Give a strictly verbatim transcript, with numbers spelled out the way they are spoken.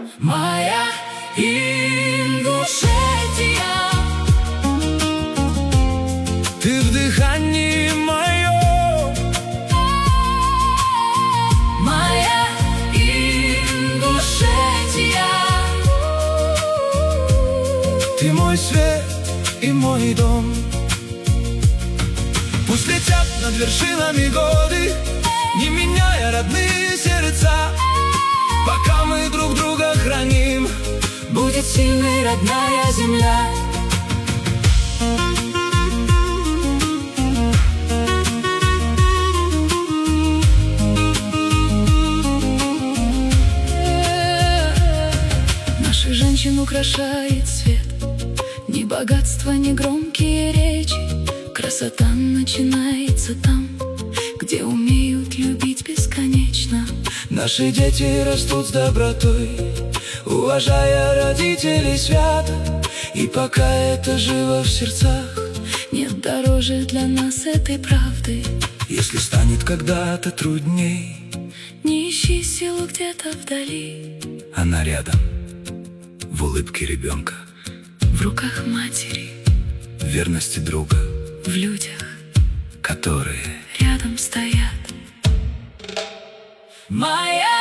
Моя Ингушетия. Ты в дыхании моем. Моя Ингушетия. Ты мой свет и мой дом. Пусть летят над вершинами годы, не меняя родные сердца. Пока мы друг друга храним, будет сильной родная земля. Наших женщин украшает свет, ни богатство, ни громкие речи. Красота начинается там, где умеют любить бесконечно. наши дети растут с добротой, уважая родителей свято. И пока это живо в сердцах, нет дороже для нас этой правды. если станет когда-то трудней, не ищи силу где-то вдали. она рядом, в улыбке ребенка, в руках матери, в верности друга, в людях, которые рядом стоят. Моя